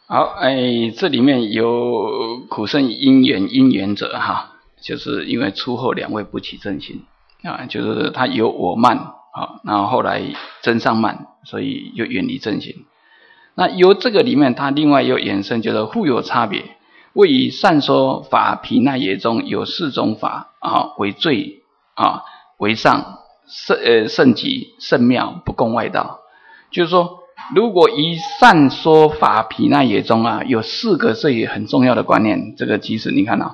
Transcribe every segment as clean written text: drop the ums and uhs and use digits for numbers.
好，这里面有苦圣因缘者哈，就是因为出后两位不起正心啊，就是他有我慢啊，然后后来增上慢，所以又远离正心。那由这个里面，他另外又衍生，就是互有差别。谓以善说法毗那耶中有四种法啊，为最啊，为上甚极甚妙，不共外道。就是说，如果以善说法毗那耶中啊，有四个这也很重要的观念。这个其实你看啊，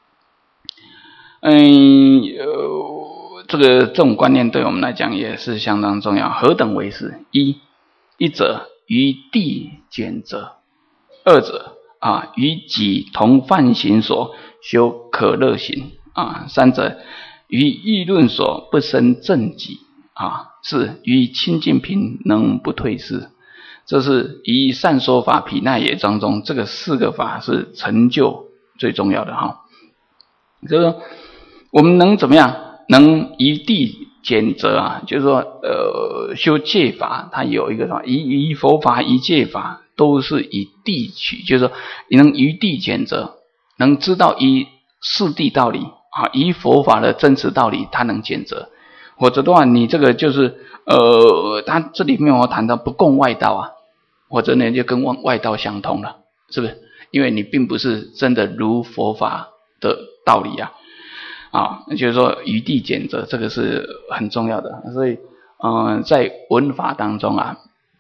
这种观念对我们来讲也是相当重要。何等为是？一者于地简者，二者与己同犯行所修可乐行啊，三者于议论所不生正己啊，四于清净品能不退失。这是以善说法毗那耶当中这个四个法是成就最重要的哈。就是说我们能怎么样？能一地简则啊，就是说修戒法，它有一个什么以佛法以戒法都是以地取，就是说你能于地简则，能知道以四谛道理啊，以佛法的真实道理，它能简则。否则的话，你这个就是它这里面我谈到不共外道啊，或者呢就跟外道相通了，是不是？因为你并不是真的如佛法的道理啊，就是说于地简则，这个是很重要的。所以在文法当中啊，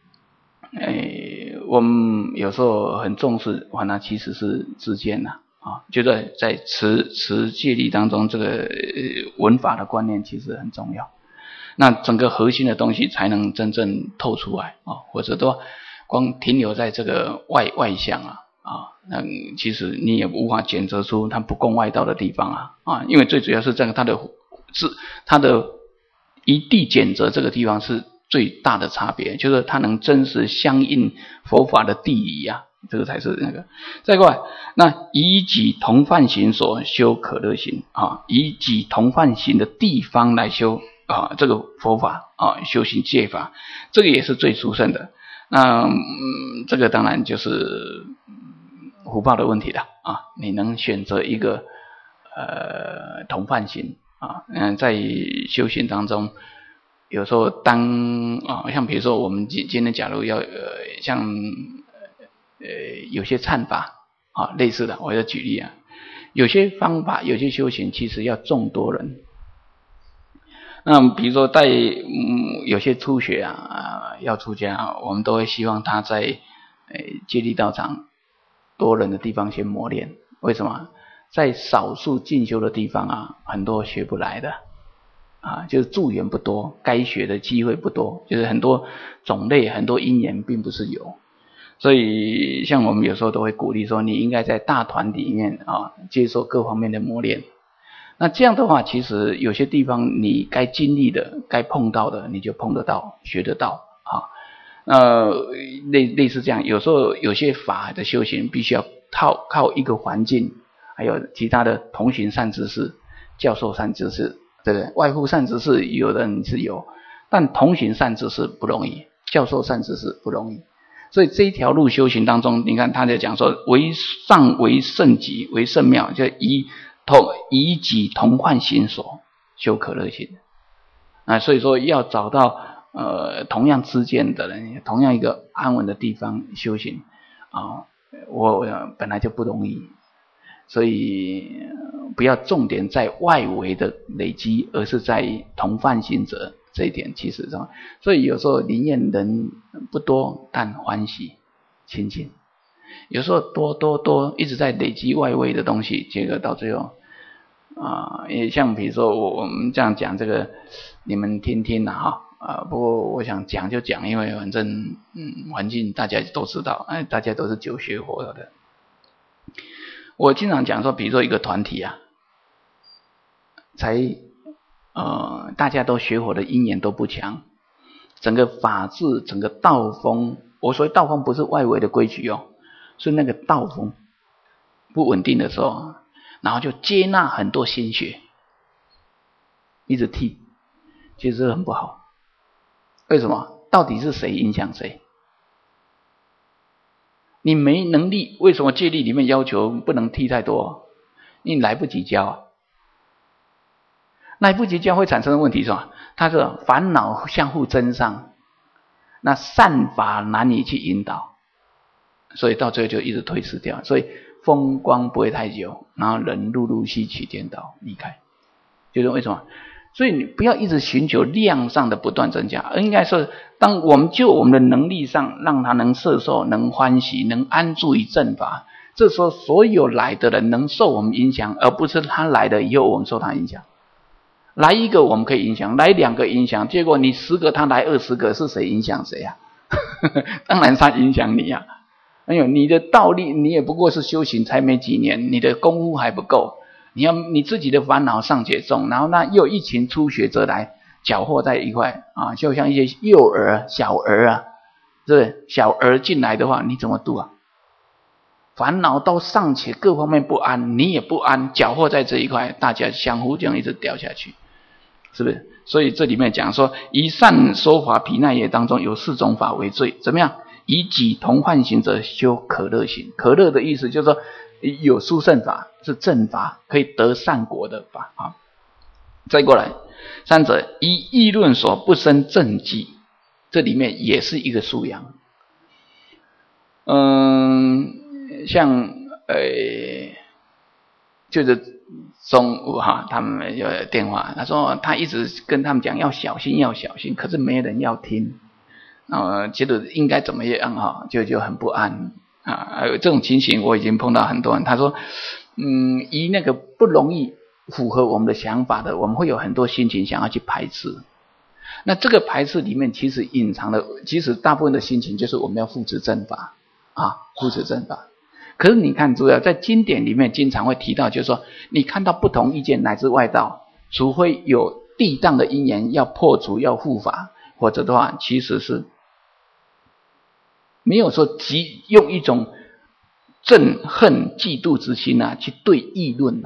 我们有时候很重视，那其实是自见啊，就在持戒律当中，这个文法的观念其实很重要。那整个核心的东西才能真正透出来啊，或者都光停留在这个外向那其实你也无法检测出它不共外道的地方因为最主要是这个它的一地检则这个地方是最大的差别，就是它能真实相应佛法的地理这个才是那个。再过来，那以己同犯行所修可乐行以己同犯行的地方来修这个佛法修行戒法，这个也是最殊胜的。那这个当然就是福报的问题了你能选择一个同犯行在修行当中，有时候像比如说我们今天假如要像有些忏法类似的，我要举例有些方法有些修行其实要众多人。那比如说在有些初学要出家我们都会希望他在戒律道场多人的地方先磨练。为什么？在少数进修的地方很多学不来的就是助缘不多，该学的机会不多，就是很多种类很多因缘并不是有。所以像我们有时候都会鼓励说，你应该在大团里面接受各方面的磨练。那这样的话，其实有些地方你该经历的该碰到的你就碰得到学得到类似这样。有时候有些法的修行必须要靠一个环境，还有其他的同行善知识、教授善知识，对不对？外护善知识有的人是有，但同行善知识不容易，教授善知识不容易。所以这一条路修行当中，你看他在讲说，为上为圣极为圣妙，就以己同患行所修可乐行所以说要找到同样知见的人，同样一个安稳的地方修行我本来就不容易。所以不要重点在外围的累积，而是在同犯行者这一点其实上。所以有时候灵验人不多，但欢喜亲近。有时候多一直在累积外围的东西，结果到最后也像比如说我们这样讲这个，你们听听不过我想讲就讲，因为反正环境大家都知道大家都是久学佛的。我经常讲说，比如说一个团体大家都学佛的因缘都不强，整个法治整个道风，我所谓道风不是外围的规矩是那个道风不稳定的时候，然后就接纳很多心血一直替，其实很不好。为什么？到底是谁影响谁你没能力，为什么戒律里面要求不能剃太多？你来不及教啊，来不及教会产生的问题是吧？他说烦恼相互增上，那善法难以去引导，所以到最后就一直推迟掉，所以风光不会太久，然后人陆陆续续颠倒离开，就是为什么？所以你不要一直寻求量上的不断增加，而应该说，当我们就我们的能力上，让他能摄受、能欢喜、能安住于正法，这时候所有来的人能受我们影响，而不是他来了以后我们受他影响。来一个我们可以影响，来两个影响，结果你10个他来20个，是谁影响谁啊？当然他影响你啊！哎呦，你的道力你也不过是修行才没几年，你的功夫还不够。你自己的烦恼尚且重，然后那又一群初学者来搅和在一块啊，就像一些幼儿、小儿啊，是不是？小儿进来的话，你怎么度啊？烦恼到尚且各方面不安，你也不安，搅和在这一块，大家相互这样一直掉下去，是不是？所以这里面讲说，以善说法毗奈耶当中有4种法为最，怎么样？以己同幻行者修可乐行，可乐的意思就是说。有殊胜法是正法，可以得善果的法啊。再过来，3者以议论所不生正计，这里面也是一个素养。像就是中午他们有电话，他说他一直跟他们讲要小心要小心，可是没人要听，觉得应该怎么样就很不安。还有这种情形我已经碰到很多人，他说以那个不容易符合我们的想法的，我们会有很多心情想要去排斥。那这个排斥里面其实隐藏的，其实大部分的心情就是我们要扶持正法扶持正法。可是你看，主要在经典里面经常会提到，就是说你看到不同意见乃至外道，除非有地当的因缘要破除要护法，否则的话其实是没有说用一种憎恨嫉妒之心去对议论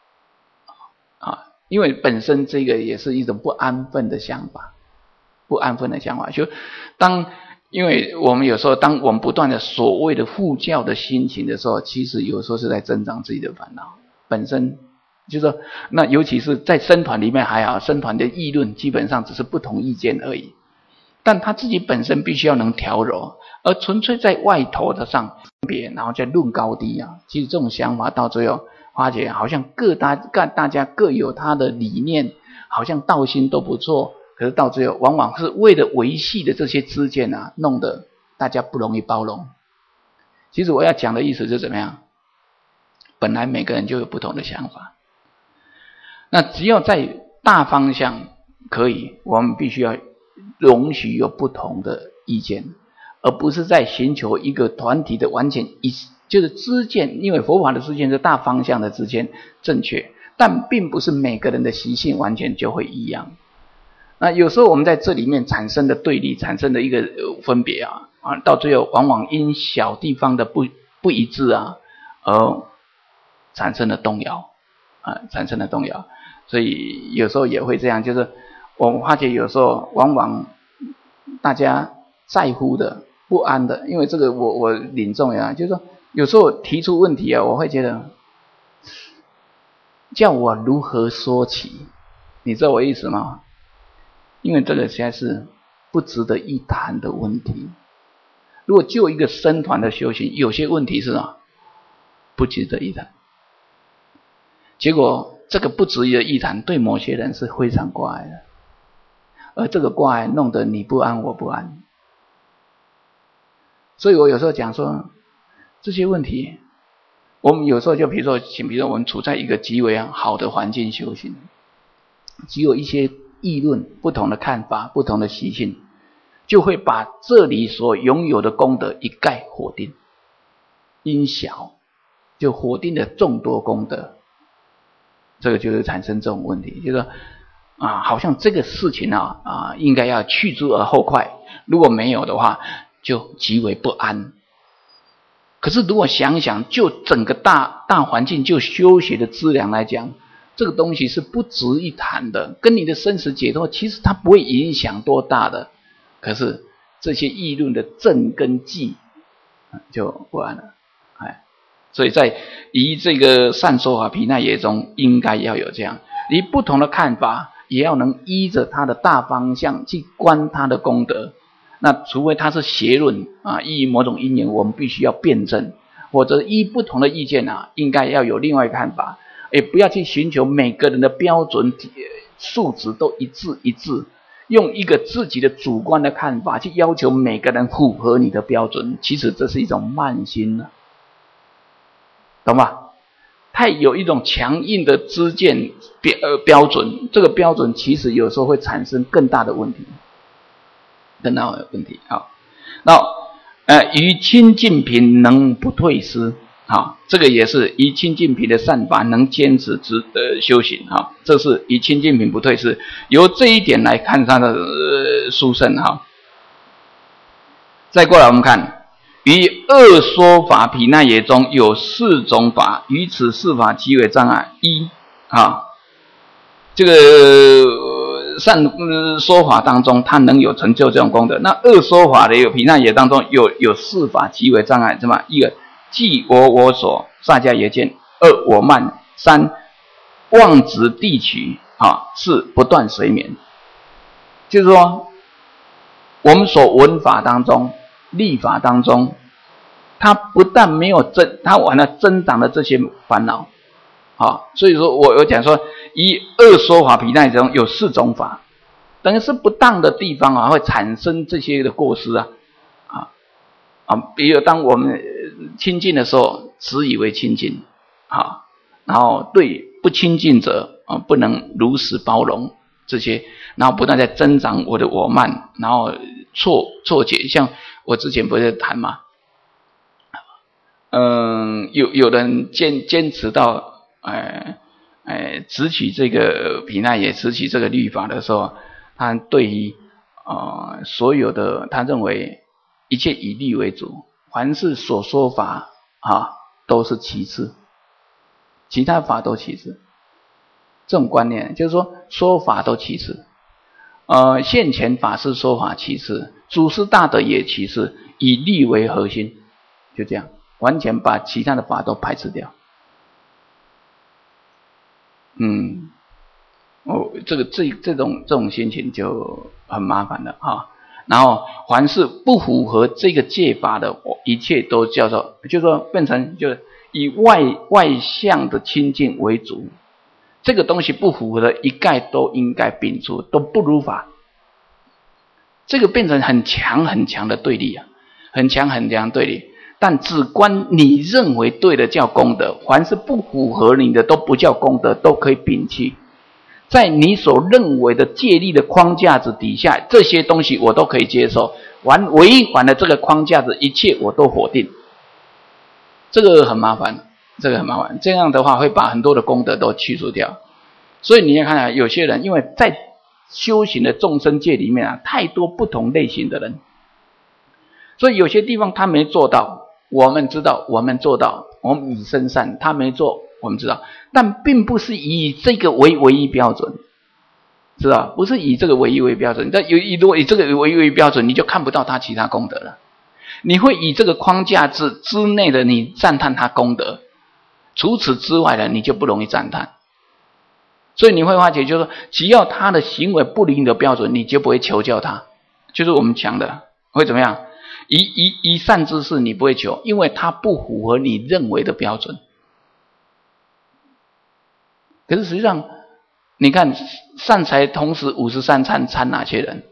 因为本身这个也是一种不安分的想法，就因为我们有时候当我们不断的所谓的护教的心情的时候，其实有时候是在增长自己的烦恼，本身就是说，那尤其是在僧团里面还好，僧团的议论基本上只是不同意见而已，但他自己本身必须要能调柔，而纯粹在外头的上别，然后再论高低其实这种想法到最后发觉好像大家各有他的理念，好像道心都不错，可是到最后往往是为了维系的这些知见弄得大家不容易包容。其实我要讲的意思是怎么样？本来每个人就有不同的想法，那只要在大方向可以，我们必须要容许有不同的意见，而不是在寻求一个团体的完全就是知见，因为佛法的知见是大方向的知见正确，但并不是每个人的习性完全就会一样。那有时候我们在这里面产生的对立，产生的一个分别到最后往往因小地方的不一致而产生了动摇所以有时候也会这样，就是我发觉有时候往往大家在乎的不安的，因为这个我领众就是说有时候提出问题我会觉得叫我如何说起，你知道我意思吗？因为这个实在是不值得一谈的问题。如果就一个僧团的修行，有些问题是不值得一谈，结果这个不值得一谈对某些人是非常挂碍的，而这个挂碍弄得你不安我不安。所以我有时候讲说这些问题，我们有时候就比如说我们处在一个极为好的环境修行，只有一些议论，不同的看法，不同的习性，就会把这里所拥有的功德一概否定，因小就否定了众多功德，这个就是产生这种问题，就是说好像这个事情应该要去之而后快，如果没有的话就极为不安。可是如果想想，就整个大环境，就修学的资粮来讲，这个东西是不值一谈的，跟你的生死解脱其实它不会影响多大的。可是这些议论的正跟忌就不安了。所以在以这个善说法毗那耶中，应该要有这样，你不同的看法，也要能依着他的大方向去观他的功德。那除非他是邪论依某种因缘，我们必须要辩证，或者依不同的意见应该要有另外一个看法，也不要去寻求每个人的标准数值都一致，用一个自己的主观的看法去要求每个人符合你的标准，其实这是一种慢心了，懂吧？太有一种强硬的知见标准，这个标准其实有时候会产生更大的问题。那于清净品能不退失，这个也是以清净品的善法能坚持修行，这是以清净品不退失。由这一点来看他的殊胜。再过来我们看，于二说法毗那耶中有4种法，于此4法即为障碍。这个善说法当中，它能有成就这种功德。那二说法的有毗那耶当中有4法即为障碍，什么？一个即我所萨迦耶见，2我慢，3妄执谛取，4不断随眠。就是说，我们所闻法当中、立法当中，它不但没有它完了增长了这些烦恼。所以说我讲说，以二说法毗那耶中有4种法，等于是不当的地方会产生这些的过失比如当我们亲近的时候，只以为亲近然后对不亲近者不能如实包容这些，然后不断在增长我的我慢，然后错解。像我之前不是谈嘛，有人坚持到执取这个毗那耶，执取这个律法的时候，他对于所有的他认为一切以律为主，凡是所说法都是其次，其他法都其次。这种观念就是说，说法都其次，现前法师说法其次，祖师大德也其次，以律为核心，就这样，完全把其他的法都排斥掉。这种心情就很麻烦了然后凡是不符合这个戒法的，一切都叫做，就是说变成就是以外相的清净为主，这个东西不符合的，一概都应该摒除，都不如法。这个变成很强的对立很强的对立。但只观你认为对的叫功德，凡是不符合你的都不叫功德，都可以摒弃。在你所认为的戒律的框架子底下，这些东西我都可以接受，违反了这个框架子，一切我都否定。这个很麻烦，这样的话会把很多的功德都去除掉。所以你要看有些人因为在修行的众生界里面太多不同类型的人，所以有些地方他没做到，我们知道，我们做到，我们以身善，他没做，我们知道，但并不是以这个为唯一标准，知道？不是以这个唯一为标准。但如果以这个唯一为标准，你就看不到他其他功德了。你会以这个框架之内的你赞叹他功德，除此之外的你就不容易赞叹。所以你会发觉，就是说，只要他的行为不离你的标准，你就不会求教他。就是我们讲的会怎么样？以善知识你不会求，因为它不符合你认为的标准。可是实际上，你看善财同时53参哪些人？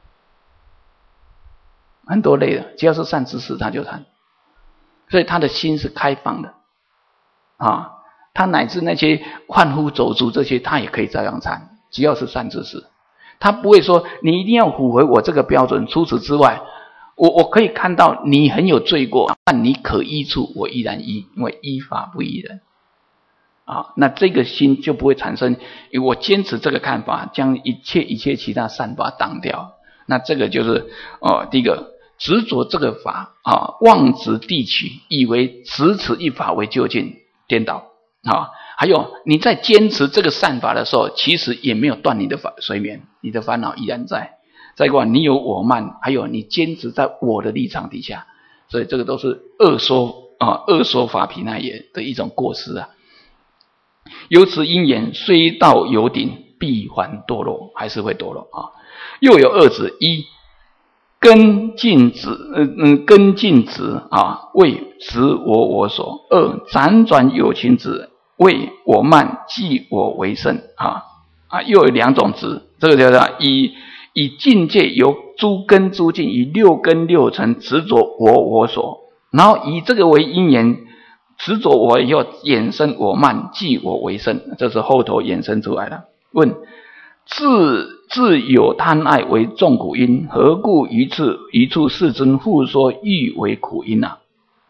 很多类的，只要是善知识他就参，所以他的心是开放的他乃至那些贩夫走卒这些，他也可以照样参，只要是善知识，他不会说你一定要符合我这个标准，除此之外。我可以看到你很有罪过，但你可依处，我依然依，因为依法不依人那这个心就不会产生，因为我坚持这个看法，将一切其他善法挡掉。那这个就是第一个执着这个法妄执谛取，以为只此一法为究竟，颠倒还有你在坚持这个善法的时候，其实也没有断你的随眠，你的烦恼依然在。再过来，你有我慢，还有你坚持在我的立场底下， 所以这个都是恶说法毗那耶的一种过失啊。由此因缘，虽到有顶，必还堕落，还是会堕落啊。又有二子：一根尽子啊，为执我所；二辗转有情子，为我慢，即我为甚啊。又有两种子，这个叫做以境界由诸根诸境，以六根六尘执着我所，然后以这个为因缘，执着我以后衍生我慢，即我为甚，这是后头衍生出来的。问：自有贪爱为众苦因，何故于处世尊复说欲为苦因啊？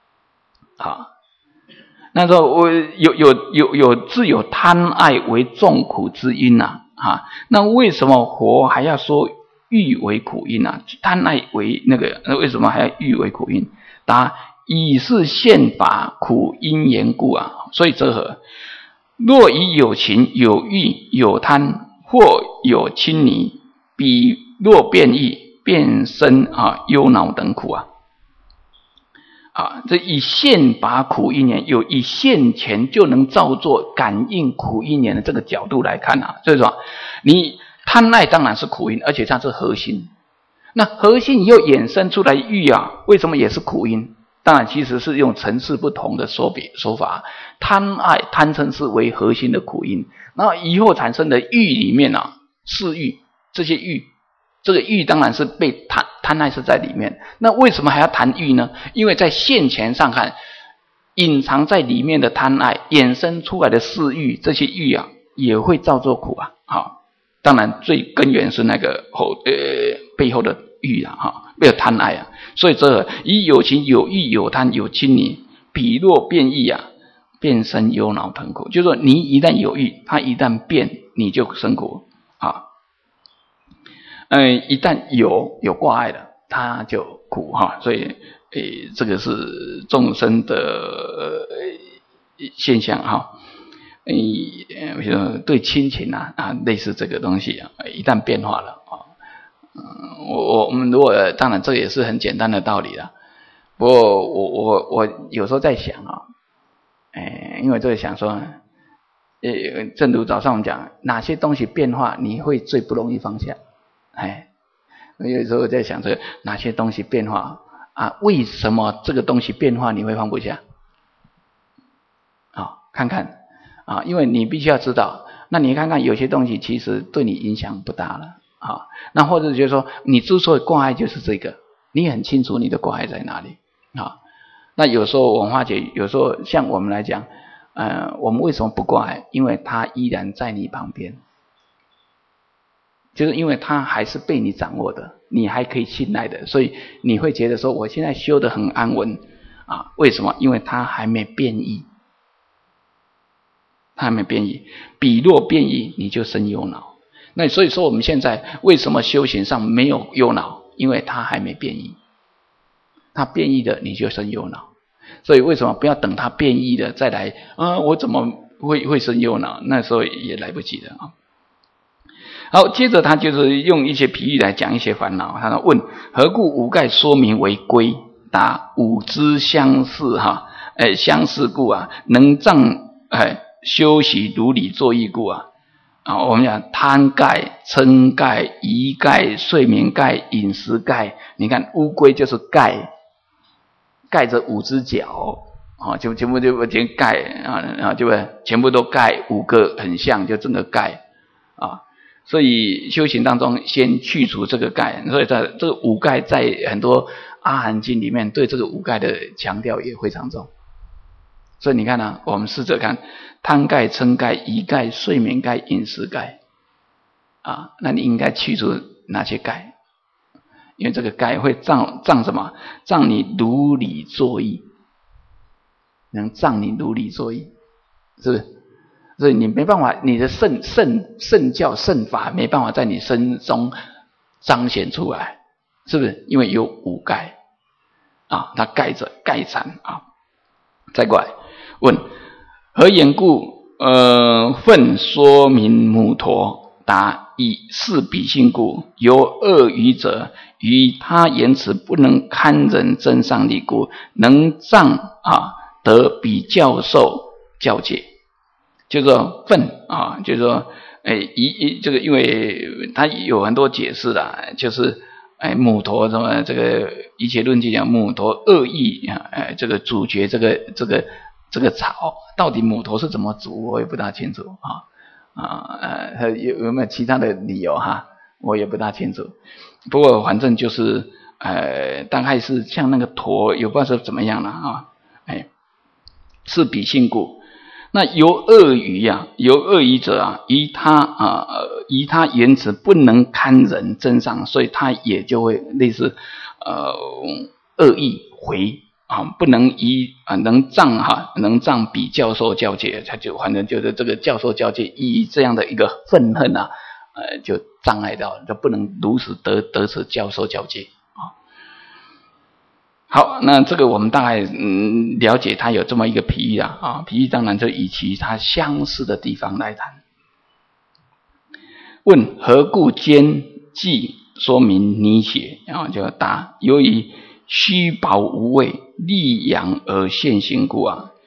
那时候我有自有贪爱为众苦之因啊，那为什么佛还要说欲为苦因啊？贪爱为那为什么还要欲为苦因？答：以是现法苦因缘故啊。所以则何？若以有情、有欲、有贪，或有亲昵，彼若变异，变生忧恼等苦啊。这以现法苦因缘，有以现前就能造作感应苦因缘的这个角度来看啊，所以说你贪爱当然是苦因，而且它是核心。那核心又衍生出来欲啊，为什么也是苦因？当然其实是用层次不同的说法，贪爱贪嗔是为核心的苦因，然后以后产生的欲里面啊，是欲，这些欲，这个欲当然是被贪爱是在里面。那为什么还要谈欲呢？因为在现前上看，隐藏在里面的贪爱衍生出来的是欲，这些欲啊也会造作苦啊。当然最根源是那个背后的欲啊，没有贪爱啊。所以这以有情、有欲、有贪、有亲昵，彼若变异啊，变生忧恼疼苦。就是说你一旦有欲，它一旦变，你就生苦啊。一旦有挂碍的，它就苦哈。所以这个是众生的现象哈。比如说对亲情类似这个东西一旦变化了我们如果当然这也是很简单的道理了。不过我有时候在想因为这个想说正如早上我们讲，哪些东西变化你会最不容易放下？有时候在想这哪些东西变化为什么这个东西变化你会放不下？看看因为你必须要知道，那你看看有些东西其实对你影响不大了那或者就是说你之所以挂碍就是这个，你很清楚你的挂碍在哪里那有时候我们发觉，有时候像我们来讲我们为什么不挂碍？因为它依然在你旁边，就是因为它还是被你掌握的，你还可以信赖的，所以你会觉得说我现在修得很安稳为什么？因为它还没变异，它还没变异，彼若变异，你就生忧恼。那所以说我们现在为什么修行上没有忧恼？因为它还没变异，它变异的你就生忧恼。所以为什么不要等它变异的再来我怎么会生忧恼？那时候也来不及的好，接着他就是用一些比喻来讲一些烦恼。他说：问何故五盖说明为归？答：五之相似相似故能障修习如理作意故我们讲贪盖、嗔盖、疑盖、睡眠盖、饮食盖。你看乌龟就是盖着五只脚就全部就盖就全部都盖五个很像，就整个盖所以修行当中先去除这个盖，所以这个五盖在很多阿含经里面对这个五盖的强调也非常重。所以你看我们试着看贪盖、嗔盖、疑盖、睡眠盖、饮食盖那你应该去除哪些盖？因为这个盖会障什么？障你如理作意，能障你如理作意，是不是？所以你没办法，你的圣教圣法没办法在你身中彰显出来，是不是？因为有五盖它盖着盖缠再过来问何言故？分说明母陀。 答以是彼性故，有恶语者，于他言辞不能堪忍真上力故，能障得比教授教戒。就是说愤就是说这个因为他有很多解释啦，就是母陀什么这个一切论就讲母陀恶意这个主角这个草到底母陀是怎么煮，我也不大清楚有没有其他的理由我也不大清楚。不过反正就是大概是像那个陀也不知道是怎么样了是彼性故。那有恶语有恶语者依他言辞不能堪忍真上，所以他也就会类似恶意回不能能障比教授教戒，他就反正就是这个教授教戒以这样的一个愤恨就障碍到，就不能如实得此教授教戒好，那这个我们大概了解它有这么一个比喻比喻当然就以其他相似的地方来谈。问何故兼记说明泥血就答由于虚薄无味，利阳而现行故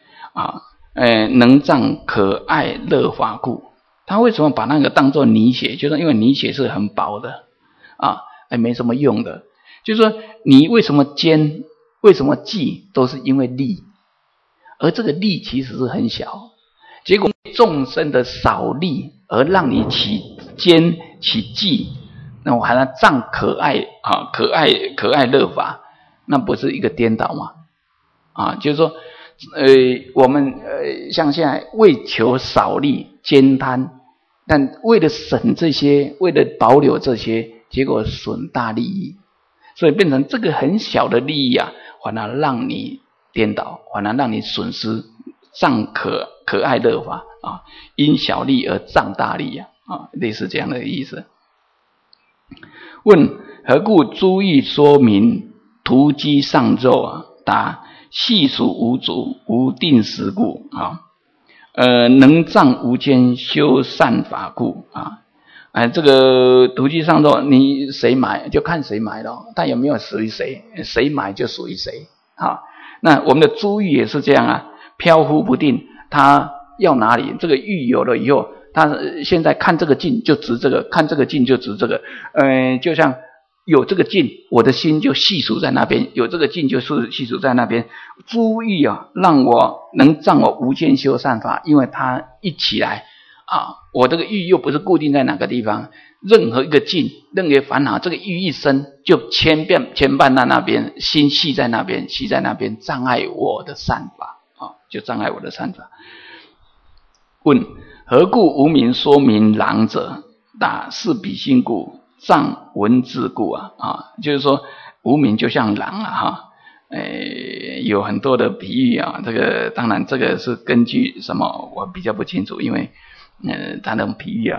能障可爱乐法故。他为什么把那个当作泥血？就是因为泥血是很薄的没什么用的。就是说你为什么兼为什么记都是因为力，而这个力其实是很小，结果众生的少力而让你起兼起记，那我还能障可爱可爱乐法，那不是一个颠倒吗就是说我们像现在为求少力兼贪，但为了省这些，为了保留这些，结果损大利益，所以变成这个很小的利益反而让你颠倒，反而让你损失，障可爱乐法因小利而障大利类似这样的意思。问何故诸义说明屠鸡上肉答细数无足，无定时故能障无间修善法故这个屠鸡上肉你谁买就看谁买了，但有没有属于谁，谁买就属于谁那我们的珠玉也是这样飘忽不定，他要哪里，这个玉有了以后，他现在看这个镜就值这个，看这个镜就值这个就像有这个镜，我的心就细数在那边，有这个镜就是细数在那边。珠玉让我能障我无间修善法，因为它一起来我这个欲又不是固定在哪个地方，任何一个境，任何烦恼，这个欲一生就牵绊到那边，心系在那边，障碍我的善法就障碍我的善法。问何故无明说明狼者？答是彼性故，障文字故就是说无明就像狼有很多的比喻这个当然这个是根据什么我比较不清楚，因为他的比喻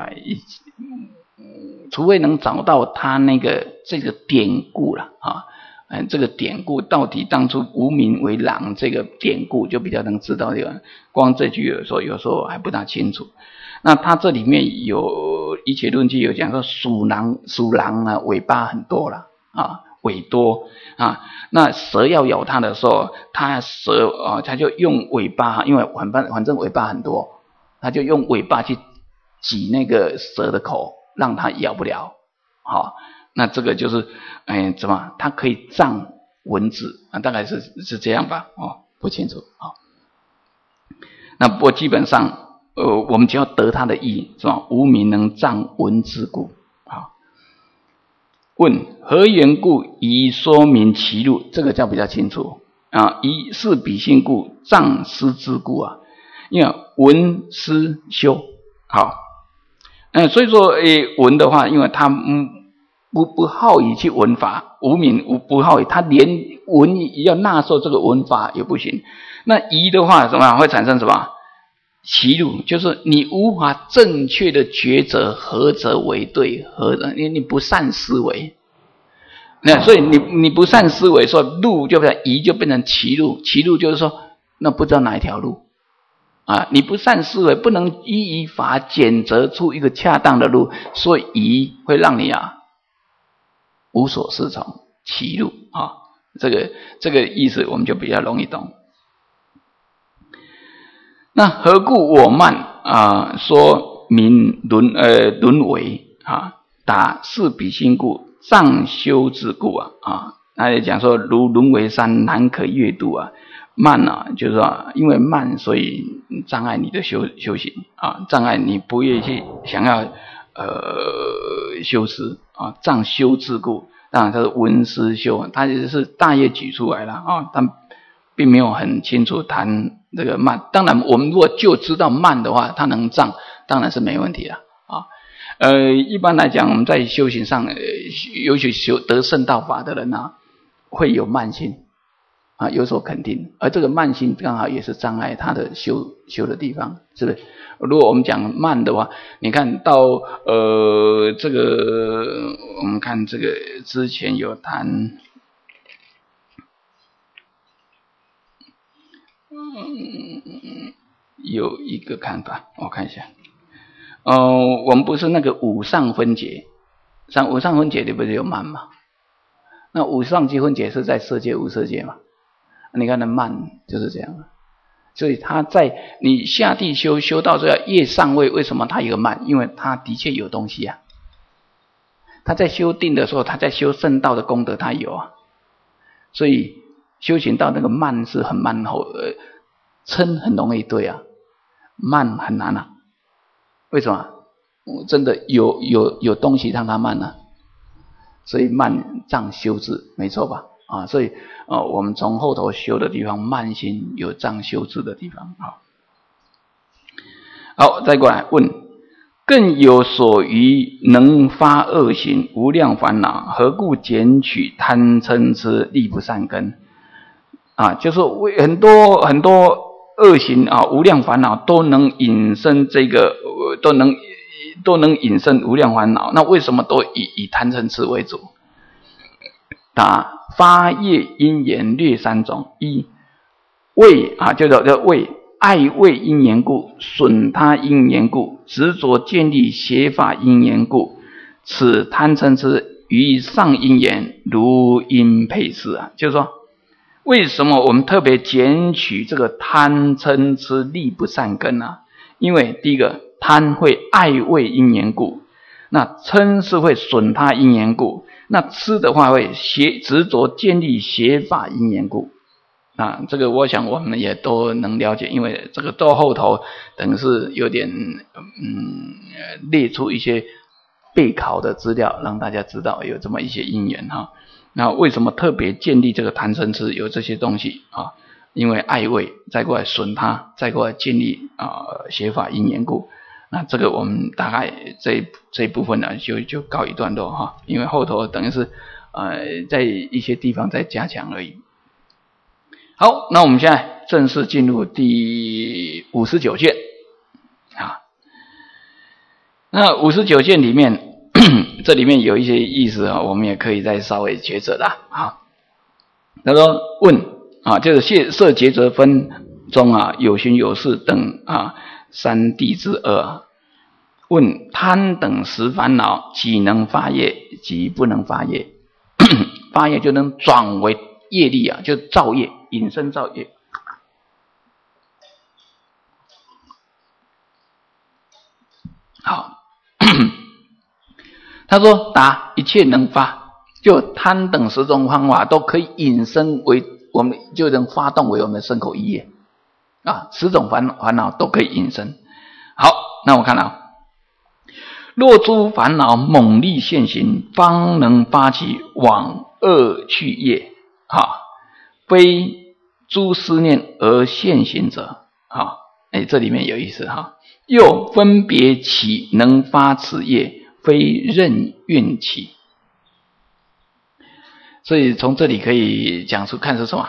除非能找到他这个典故了这个典故到底当初无名为狼这个典故就比较能知道这个，光这句有时候还不大清楚。那他这里面有一切论记有讲说属狼尾巴很多了尾多那蛇要咬它的时候，它就用尾巴因为反正尾巴很多，他就用尾巴去挤那个蛇的口，让它咬不了那这个就是它可以障文字大概是这样吧不清楚那不过基本上我们只要得它的意是吧？无明能障文字故问何缘故宜说明其路？这个叫比较清楚宜是彼性故，障师之故因为闻思修所以说闻的话，因为他不好以去闻法，无明不好以，他连闻要纳受这个闻法也不行。那疑的话怎么样会产生什么歧路？就是你无法正确的抉择何者为对，你不善思维。那所以你不善思维，说路就变成疑，就变成歧路。歧路就是说那不知道哪一条路啊，你不善思维，不能依法检择出一个恰当的路，所以会让你无所适从，歧路啊。这个意思我们就比较容易懂。那何故我慢啊？说明沦为啊，答是彼心故，障修之故啊。他也讲说，如沦为山，难可越度啊。慢就是说，因为慢，所以障碍你的修行啊，障碍你不愿意去想要修持啊，障修之故。当然，它是文思修，它就是大业举出来了啊，但并没有很清楚谈这个慢。当然，我们如果就知道慢的话，它能障，当然是没问题了啊。一般来讲，我们在修行上，尤其得圣道法的人会有慢心啊，有所肯定，而这个慢心刚好也是障碍他的修的地方，是不是？如果我们讲慢的话，你看到这个，我们看这个之前有谈，有一个看法，我看一下，我们不是那个五上分解，像五上分解里不是有慢吗？那五上即分解是在色界无色界嘛？你看那慢就是这样，所以他在你下地修到这个业上位，为什么他有慢？因为他的确有东西啊。他在修定的时候，他在修圣道的功德，他有啊。所以修行到那个慢是很慢后，嗔很容易对啊，慢很难啊。为什么？真的有东西让他慢啊。所以慢障修治，没错吧？啊，所以我们从后头修的地方，慢心有障修治的地方啊。好，再过来问，更有所于能发恶行，无量烦恼，何故捡取贪嗔痴力不善根？啊，就是为很多恶行啊，无量烦恼都能引生这个，都能引生无量烦恼。那为什么都以贪嗔痴为主？答：发业因缘略三种：一为就是为爱为因缘故，损他因缘故，执着建立邪法因缘故。此贪嗔痴于上因缘如因配饰啊，就是说，为什么我们特别捡取这个贪嗔痴力不善根呢？因为第一个，贪会爱为因缘故，那嗔是会损他因缘故，那痴的话会执着建立邪法因缘故。这个我想我们也都能了解，因为这个到后头等于是有点列出一些备考的资料，让大家知道有这么一些因缘哈。那为什么特别建立这个贪嗔痴有这些东西啊？因为爱为，再过来损他，再过来建立邪法因缘故。那这个我们大概这一部分呢就告一段落哈，因为后头等于是在一些地方再加强而已。好，那我们现在正式进入第59卷啊。那59卷里面，这里面有一些意思我们也可以再稍微抉择啦啊。他说问就是色抉择分中有形有事等三谛之二。问贪等十烦恼，岂能发业，即不能发业？发业就能转为业力就造业，引生造业。好，他说答：一切能发，就贪等十种方法都可以引生为我们，就能发动为我们的身口意业十种烦恼都可以引生。好，那我看若诸烦恼猛力现行，方能发起往恶趣业非诸思念而现行者这里面有意思又分别起能发此业，非任运起。所以从这里可以看出什么？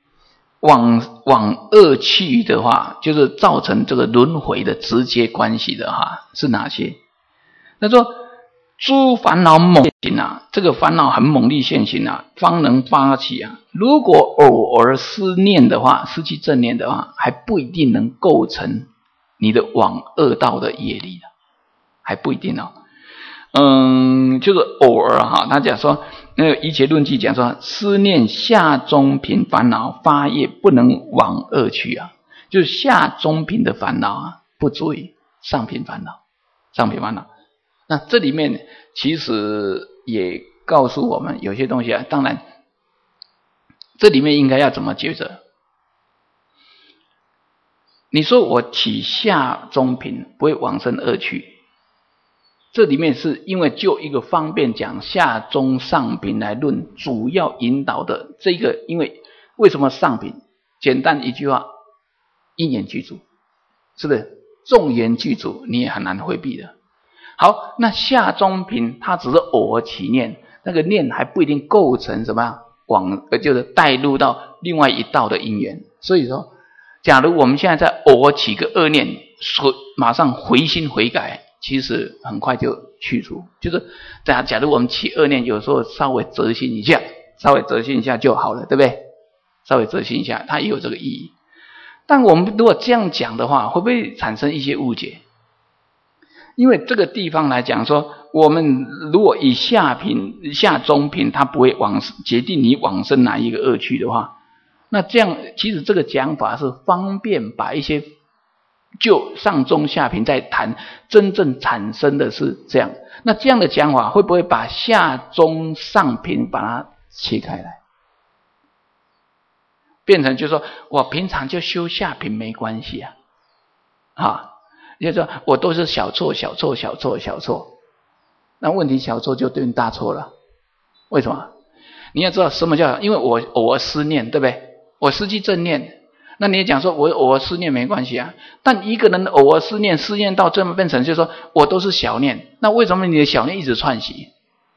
往恶趣的话，就是造成这个轮回的直接关系的是哪些？他说诸烦恼猛行啊，这个烦恼很猛力现行啊，方能发起啊。如果偶尔思念的话，失去正念的话，还不一定能构成你的往恶道的业力的，还不一定哦。就是偶尔哈，他讲说那个《一切论记》讲说，思念下中品烦恼发业不能往恶去啊，就是下中品的烦恼啊，不足以上品烦恼，上品烦恼。那这里面其实也告诉我们有些东西啊，当然这里面应该要怎么抉择？你说我起下中品不会往生恶趣，这里面是因为就一个方便讲下中上品来论，主要引导的这个，因为为什么上品？简单一句话，因缘具足，是不是？众缘具足，你也很难回避的。好，那下中品它只是偶尔起念，那个念还不一定构成什么就是带入到另外一道的因缘。所以说，假如我们现在在偶尔起个恶念，马上回心悔改，其实很快就去除。就是假如我们起恶念，有时候稍微折心一下，就好了，对不对？稍微折心一下，它也有这个意义。但我们如果这样讲的话，会不会产生一些误解？因为这个地方来讲说，我们如果以下品、下中品，它不会决定你往生哪一个恶趣的话，那这样其实这个讲法是方便把一些就上中下品在谈真正产生的是这样。那这样的讲法会不会把下中上品把它切开来，变成就是说我平常就修下品没关系啊，就是说我都是小错，那问题小错就对应大错了。为什么？你要知道什么叫，因为我偶尔思念，对不对？我失去正念，那你也讲说我偶尔思念没关系啊。但一个人偶尔思念到这么变成就是说我都是小念，那为什么你的小念一直串习？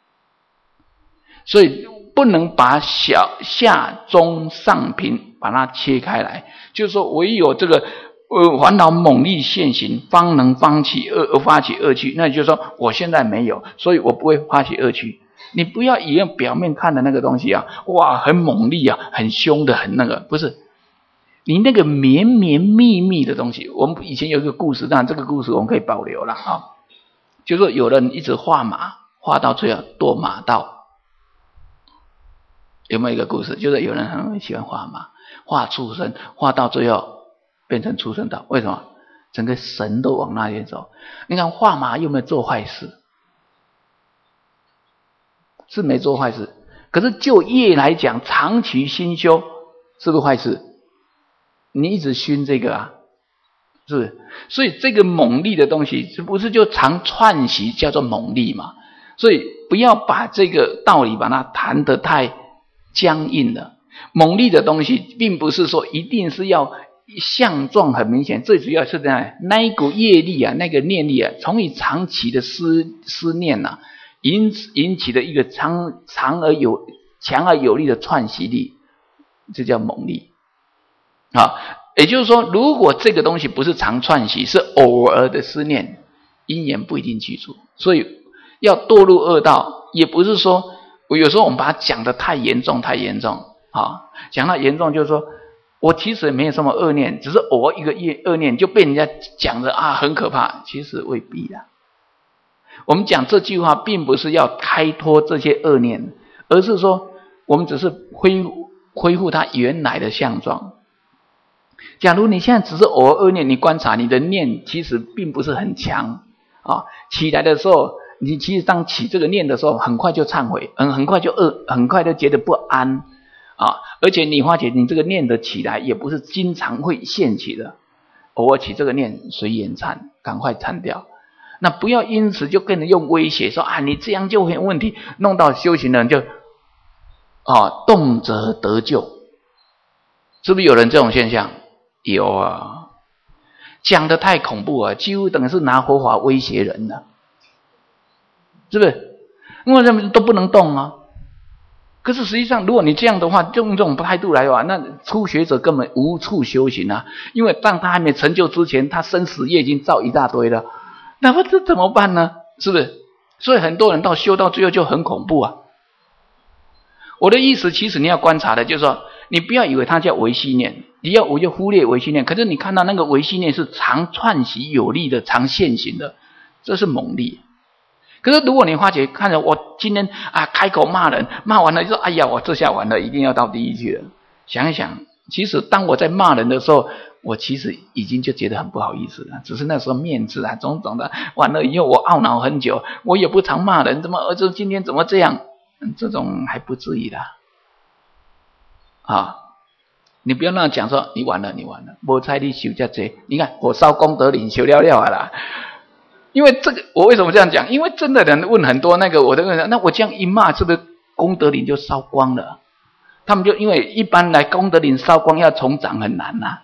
所以不能把下中上品把它切开来，就是说唯有这个烦恼猛力现行，方能发起恶趣。那也就是说我现在没有，所以我不会发起恶趣。你不要以为表面看的那个东西啊，哇，很猛力啊，很凶的，很那个，不是。你那个绵绵密密的东西，我们以前有一个故事，当然这个故事我们可以保留了啊。就是说有人一直画马，画到最后堕马道。有没有一个故事？就是有人很喜欢画马，画畜生，画到最后变成畜生道。为什么？整个神都往那边走。你看画马有没有做坏事？是没做坏事，可是就业来讲，长期心修是不是坏事？你一直熏这个啊，是不是？所以这个猛力的东西，是不是就常串习叫做猛力嘛？所以不要把这个道理把它谈得太僵硬了。猛力的东西，并不是说一定是要相状很明显，最主要是这样，那一股业力啊，那个念力啊，从你长期的思念啊，引起的一个强而有力的串习力，这叫猛力啊。也就是说，如果这个东西不是常串习，是偶尔的思念，因缘不一定具足。所以要堕入恶道，也不是说有时候我们把它讲得太严重啊，讲到严重就是说我其实没有什么恶念，只是偶尔一个恶念就被人家讲的很可怕，其实未必的。我们讲这句话并不是要开脱这些恶念，而是说我们只是恢复它原来的相状。假如你现在只是偶尔恶念，你观察你的念其实并不是很强啊，起来的时候，你其实当起这个念的时候，很快就忏悔，很快就觉得不安啊，而且你发觉你这个念的起来也不是经常会现起的，偶尔起这个念随缘忏，赶快忏掉。那不要因此就跟人用威胁说你这样就会有问题，弄到修行人就动辄得救。是不是有人这种现象？有啊，讲得太恐怖啊，几乎等于是拿佛法威胁人了，是不是？因为他们都不能动啊。可是实际上如果你这样的话，就用这种态度来玩，那初学者根本无处修行啊，因为当他还没成就之前，他生死业已经造一大堆了，那么这怎么办呢？是不是？ 所以很多人修到最后就很恐怖啊。我的意思，其实你要观察的就是说，你不要以为它叫唯系念，我就忽略唯系念。可是你看到那个唯系念是常串习有力的、常现行的，这是猛力。可是如果你发觉看着我今天开口骂人，骂完了就说哎呀，我这下完了，一定要到地狱去了。想一想，其实当我在骂人的时候，我其实已经就觉得很不好意思了，只是那时候面子种种的，完了以后我懊恼很久，我也不常骂人，怎么儿子今天怎么这样？这种还不至于的你不要那样讲说你完了，没猜你修这多，你看我烧功德林修了啦。因为这个我为什么这样讲？因为真的人问很多我的问，那我这样一骂，是不是功德林就烧光了？他们就因为一般来功德林烧光要重长很难呐。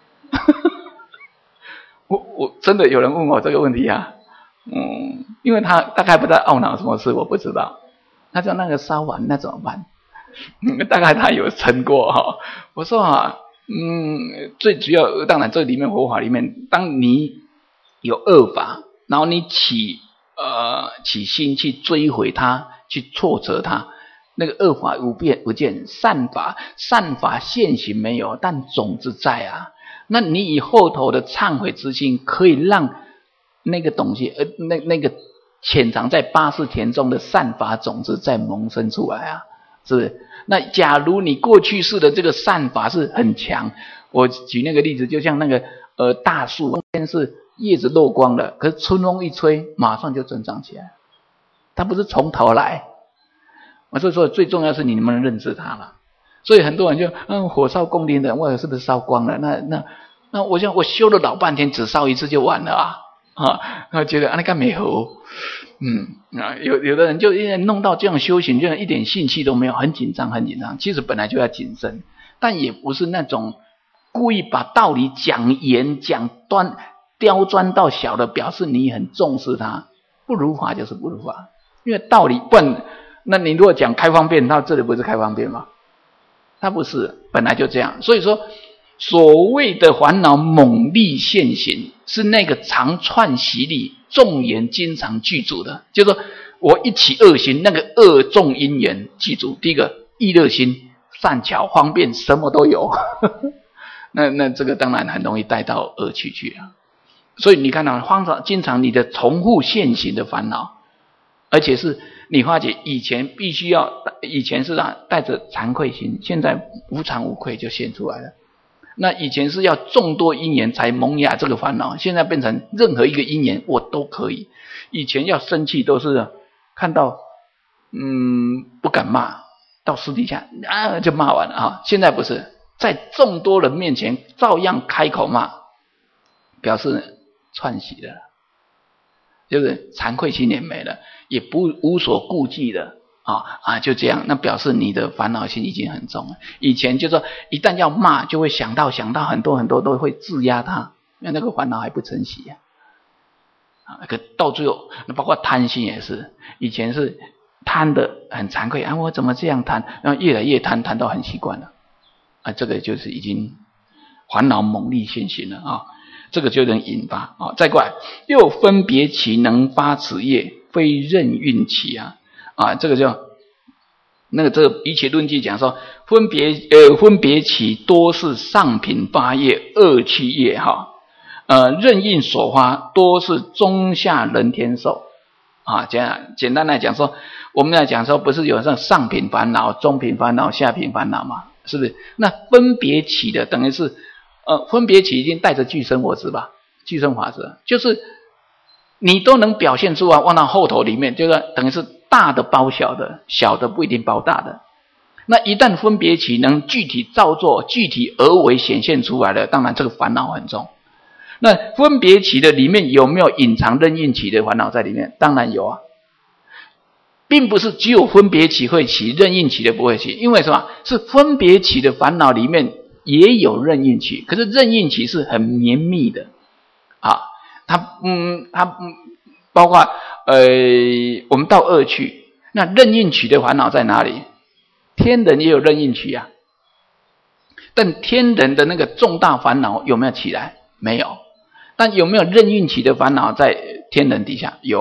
我真的有人问我这个问题因为他大概不知道懊恼什么事，我不知道。他说那个烧完那怎么办？大概他有撑过我说最主要当然这里面佛法里面，当你有恶法，然后你起心去追回它，去挫折它，那个恶法无见，善法现行没有，但种子在啊。那你以后头的忏悔之心，可以让那个东西那个潜藏在八识田中的善法种子再萌生出来啊，是不是？那假如你过去世的这个善法是很强，我举那个例子，就像那个大树，先是叶子落光了，可是春风一吹，马上就增长起来，它不是从头来。所以说最重要是你能不能認識它了。所以很多人就火烧功林的，我是不是烧光了？那我想我修了老半天，只烧一次就完了那觉得那干没好。有的人就因为弄到这样修行，就一点兴趣都没有，很紧张。其实本来就要谨慎，但也不是那种故意把道理讲严讲端，刁钻到小的，表示你很重视它。不如法就是不如法，因为道理不然，那你如果讲开方便，那这里不是开方便吗？它不是，本来就这样。所以说，所谓的烦恼猛力现行，是那个常串习力众缘经常具足的。就是说我一起恶行，那个恶众因缘记住，第一个意乐心、善巧方便，什么都有。那这个当然很容易带到恶趣去啊。所以你看到经常你的重复现行的烦恼，而且是你发觉以前是带着惭愧心，现在无惭无愧就现出来了。那以前是要众多因缘才萌芽这个烦恼，现在变成任何一个因缘我都可以。以前要生气都是看到不敢骂，到私底下就骂完了现在不是，在众多人面前照样开口骂，表示串习了，就是惭愧心也没了，也无所顾忌的就这样，那表示你的烦恼心已经很重了。以前就说一旦要骂，就会想到很多都会制压它，因为那个烦恼还不成习可到最后，包括贪心也是，以前是贪的很惭愧我怎么这样贪，然后越来越贪到很习惯了这个就是已经烦恼猛力现行了这个就能引发再过来，又分别起能发此业，非任运起这个叫这个比起论记讲说，分别起多是上品发业、恶趣业任运所发多是中下人天寿这样简单来讲说，我们来讲说不是有上品烦恼、中品烦恼、下品烦恼吗？是不是？那分别起的等于是分别起已经带着具生我执吧，具生法执，就是你都能表现出来，往到后头里面就是等于是大的包小的，小的不一定包大的。那一旦分别起能具体造作、具体而为显现出来了，当然这个烦恼很重。那分别起的里面有没有隐藏任运起的烦恼在里面？当然有并不是只有分别起会起，任运起的不会起。因为什么？是分别起的烦恼里面也有任运起，可是任运起是很绵密的它包括我们到恶趣，那任运起的烦恼在哪里？天人也有任运起但天人的那个重大烦恼有没有起来？没有。但有没有任运起的烦恼在天人底下？有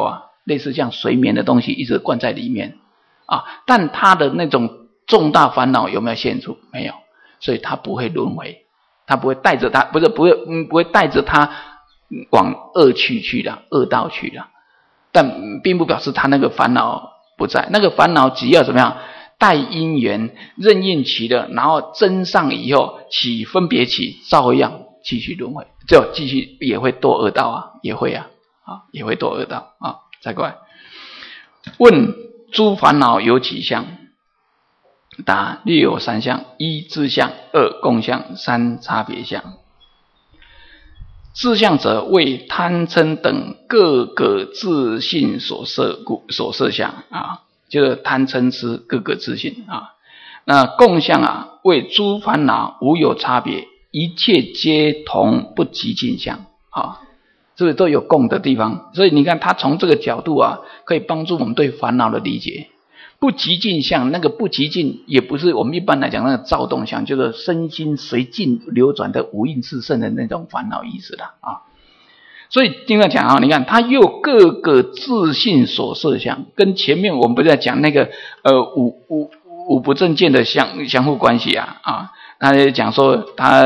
类似像睡眠的东西一直灌在里面啊，但他的那种重大烦恼有没有现出？没有，所以他不会轮回，他不会带着他，不会带着他往恶趣去的，恶道去的。但并不表示他那个烦恼不在，那个烦恼只要怎么样带因缘任运起的，然后增上以后起分别起，照样继续轮回，就继续也会堕恶道啊，也会啊，也会堕恶道啊。再过来问诸烦恼有几相？答：略有三相：一自相，二共相，三差别相。自相者为贪嗔等各个自性所设相啊，就是贪嗔痴各个自性啊。那共相啊，为诸烦恼无有差别，一切皆同不极尽相啊，这个都有共的地方。所以你看，他从这个角度啊，可以帮助我们对烦恼的理解。不极尽相，那个不极尽也不是我们一般来讲那个躁动相，就是身心随境流转的无印炽盛的那种烦恼意识的啊。所以经常讲啊，你看他又各个自性所设相，跟前面我们不是在讲那个五不正见的相互关系啊，他就讲说他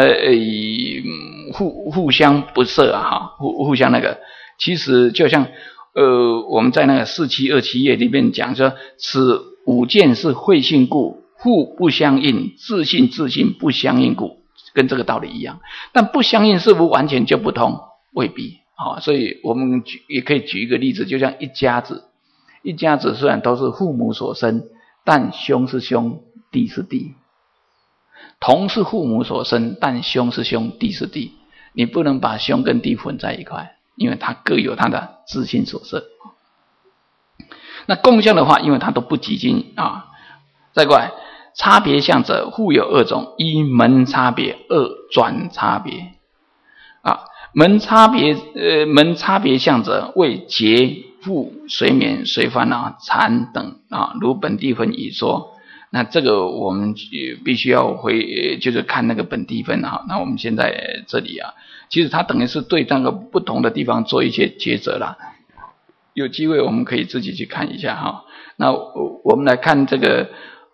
互相不设啊，互相那个，其实就像我们在那个4727页里面讲说，此五见是慧性故，互不相应，自性不相应故，跟这个道理一样。但不相应是不是完全就不同？未必啊。所以我们也可以举一个例子，就像一家子虽然都是父母所生，但兄是兄，弟是弟；同是父母所生，但兄是兄，弟是弟。你不能把兄跟弟混在一块，因为它各有它的自性所设。那共相的话，因为它都不极尽啊。再过来，差别相者互有二种：一门差别，二转差别啊。门差别相者为劫、复、随眠、随烦恼、缠等啊，如本地分已说。那这个我们必须要就是看那个本地分啊。那我们现在这里啊，其实它等于是对那个不同的地方做一些抉择啦。有机会我们可以自己去看一下哈。那我们来看这个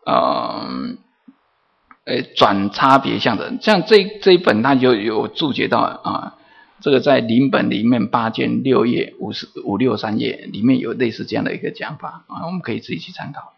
转差别相的，像这一本它就有注解到啊，这个在临本里面8卷6页563页里面有类似这样的一个讲法啊，我们可以自己去参考。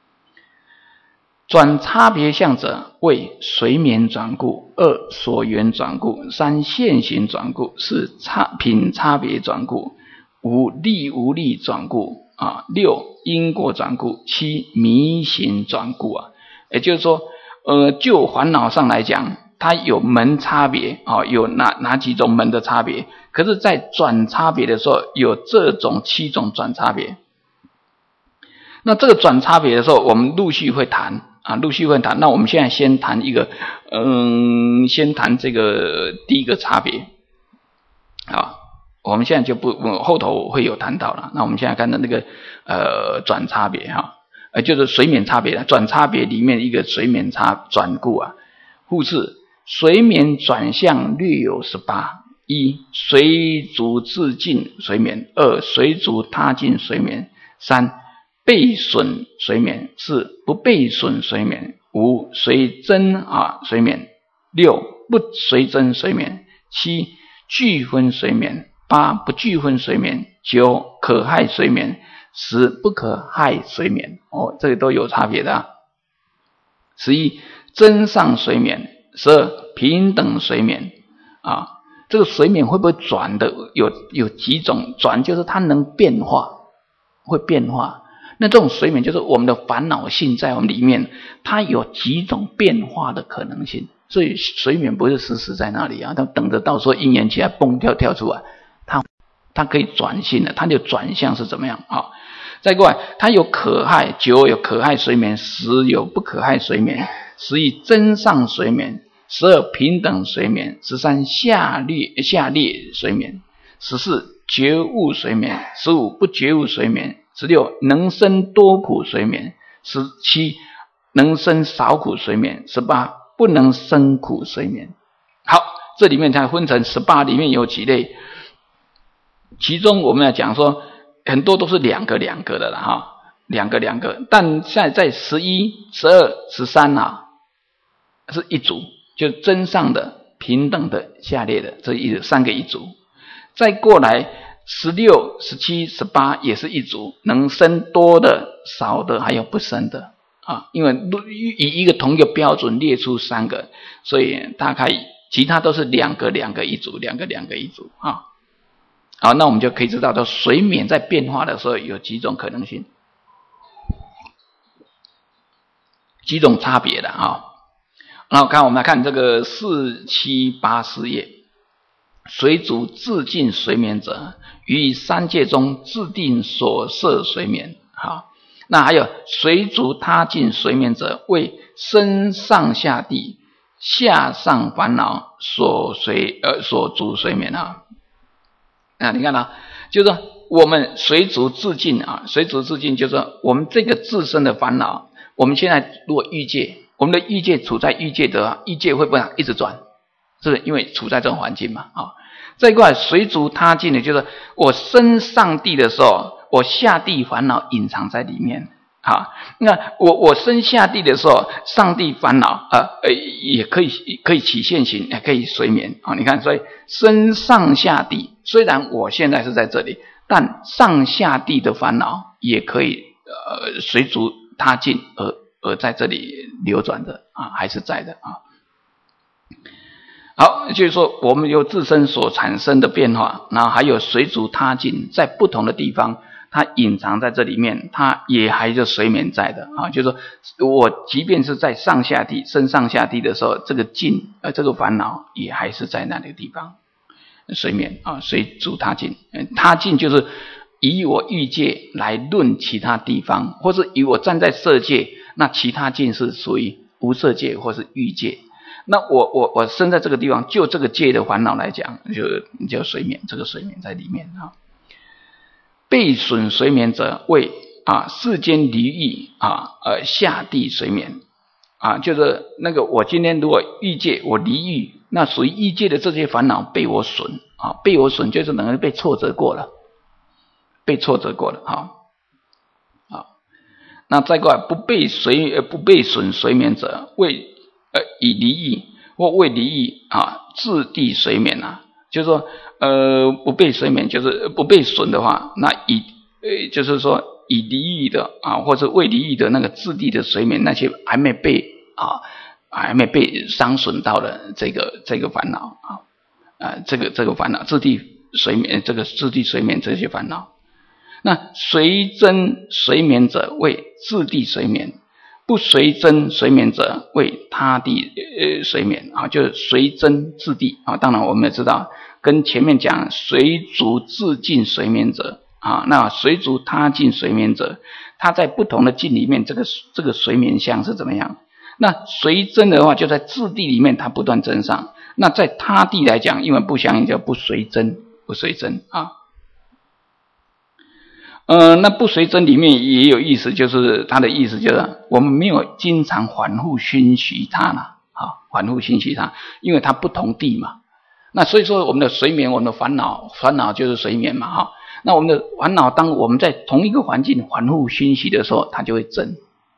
转差别相者为随眠转故，二所缘转故，三现行转故，四品差别转故，五力无力转故啊，六因果转故，七迷行转故啊。也就是说就烦恼上来讲，它有门差别啊，有哪几种门的差别，可是在转差别的时候有这种7种转差别。那这个转差别的时候我们陆续会谈。那我们现在先谈一个先谈这个第一个差别啊，我们现在就不后头会有谈到了。那我们现在看的那个转差别哈，就是随眠差别了。转差别里面一个随眠转故啊，复次随眠转向略有18：一随逐自尽随眠，二随逐他尽随眠，三被损随眠，四不被损随眠，五随真随眠，六不随真随眠，七俱分随眠，八不俱分随眠，九可害随眠，十不可害随眠。这个都有差别的啊。11真上随眠，12平等随眠啊。这个随眠会不会转的有几种？转就是它能变化，会变化。那这种随眠就是我们的烦恼性在我们里面，它有几种变化的可能性。所以随眠不是死在那里啊，它等着到时候因缘起来蹦跳出来，它可以转性的，它的转向是怎么样啊？再过来，它有可害，9有可害随眠，10有不可害随眠，11真上随眠，12平等随眠，13下列随眠，14觉悟随眠，15不觉悟随眠，16能生多苦随眠，17能生少苦随眠，18不能生苦随眠。好，这里面才分成18，里面有几类，其中我们要讲说很多都是两个的了哈，两个，但现在在11、12、13啊，是一组，就真上的、平等的、下列的，这3个一组。再过来16、17、18也是一组，能生多的、少的，还有不生的啊。因为以一个同一个标准列出3个，所以大概其他都是两个一组，两个一组啊。好，那我们就可以知道说水冕在变化的时候有几种可能性，几种差别的啊。然后我们来看这个4、7、8、4页，水主自尽水冕者，于3界中自定所设水冕。好，那还有水主他尽水冕者，为身上下地下上烦恼所主水冕啊。你看啊，就是说我们水主自尽啊，水主自尽就是说我们这个自身的烦恼，我们现在如果欲界，我们的欲界处在欲界的欲界会不会一直转？是不是因为处在这种环境嘛？再过来水主他尽的就是我升上地的时候，我下地烦恼隐藏在里面。好，那我升下地的时候，上地烦恼也可以起现行，也可以随眠啊。你看，所以升上下地，虽然我现在是在这里，但上下地的烦恼也可以水主他尽而在这里流转的啊，还是在的啊。好，就是说我们由自身所产生的变化，然后还有水主他尽，在不同的地方它隐藏在这里面，它也还是水冕在的啊。就是说我即便是在上下地升上下地的时候，这个尽这个烦恼也还是在那个地方水冕啊，水主他尽。他尽就是以我欲界来论其他地方，或是以我站在色界，那其他尽是属于无色界或是欲界。那我生在这个地方，就这个界的烦恼来讲，就水冕，这个水冕在里面啊。被损水冕者，为世间离欲下地水冕啊，就是那个我今天如果欲界我离欲，那属于欲界的这些烦恼被我损啊，被我损就是等于被挫折过了，那再过来不被损水冕者，为以离欲或为离欲自地水冕啊，就是说不被水冕，就是不被损的话，那就是说以离欲的或者为离欲的那个自地的水冕，那些还没被伤损到的这个烦恼这个烦恼自地水冕，这个自地水冕这些烦恼。那随真水冕者为自地水冕，不随真水冕者为他地水冕就是随真自地当然我们也知道，跟前面讲水主自尽水冕者那水主他尽水冕者，他在不同的尽里面，这个水冕相是怎么样？那随真的话，就在自地里面，它不断增上；那在他地来讲，因为不相应，叫不随真那不随真里面也有意思，就是它的意思就是我们没有经常反复熏习它了反复熏习它，因为它不同地嘛。那所以说我们的水冕，我们的烦恼就是水冕嘛那我们的烦恼，当我们在同一个环境反复熏习的时候，它就会增，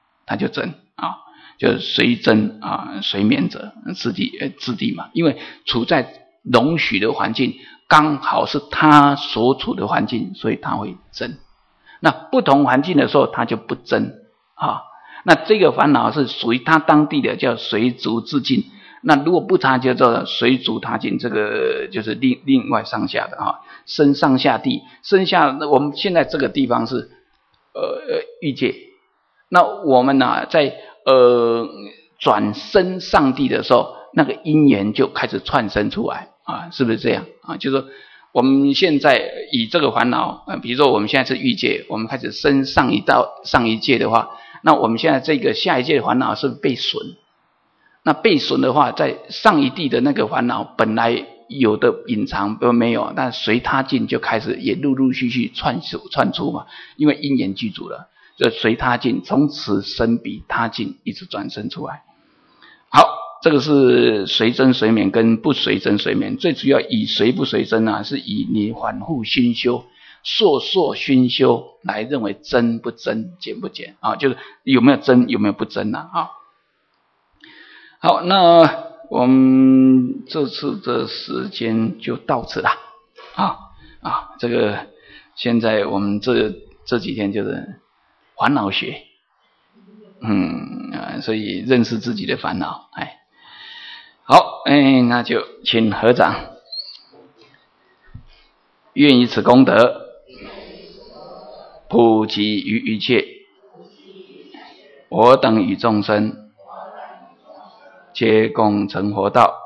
就是随真随冕者自地嘛，因为处在容许的环境，刚好是他所处的环境，所以它会增。那不同环境的时候，它就不增那这个烦恼是属于他当地的，叫随逐自尽。那如果不他就叫随逐他尽，这个就是另外上下的升上下地，升下我们现在这个地方是欲界，那我们在转升上地的时候，那个因缘就开始串生出来是不是这样就是说我们现在以这个烦恼比如说我们现在是欲界，我们开始升上一界的话，那我们现在这个下一界的烦恼是被损。那被损的话，在上一地的那个烦恼本来有的隐藏都没有，但随他尽就开始也陆续串出嘛，因为因缘具足了，就随他尽，从此生彼他尽，一直转生出来。好，这个是随真随冕跟不随真随冕，最主要以随不随真是以你反复熏修烁烁熏修来认为真不真，简不简啊？就是有没有真，有没有不真呐？啊，好，那我们这次的时间就到此了这个现在我们这几天就是烦恼学，所以认识自己的烦恼，好，那就请合掌，愿以此功德普及于一切我等与众生，皆共成佛道。